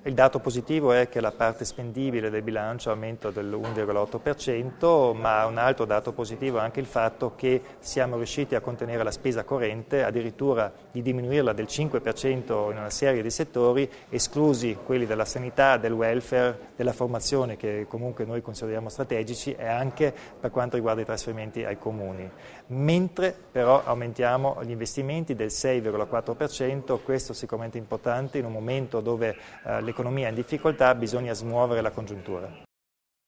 Il dato positivo è che la parte spendibile del bilancio aumenta dell'1,8%, ma un altro dato positivo è anche il fatto che siamo riusciti a contenere la spesa corrente, addirittura di diminuirla del 5% in una serie di settori, esclusi quelli della sanità, del welfare, della formazione, che comunque noi consideriamo strategici, e anche per quanto riguarda i trasferimenti ai comuni. Mentre però aumentiamo gli investimenti del 6,4%, questo sicuramente importante in un momento dove l'economia è in difficoltà, bisogna smuovere la congiuntura.